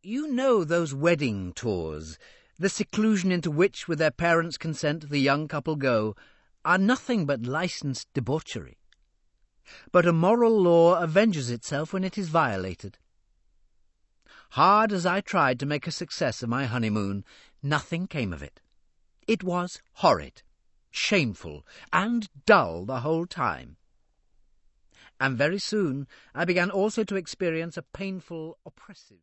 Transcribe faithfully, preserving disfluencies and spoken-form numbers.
You know those wedding tours, the seclusion into which, with their parents' consent, the young couple go, are nothing but licensed debauchery. But a moral law avenges itself when it is violated. Hard as I tried to make a success of my honeymoon, nothing came of it. It was horrid, shameful, and dull the whole time. And very soon I began also to experience a painful, oppressive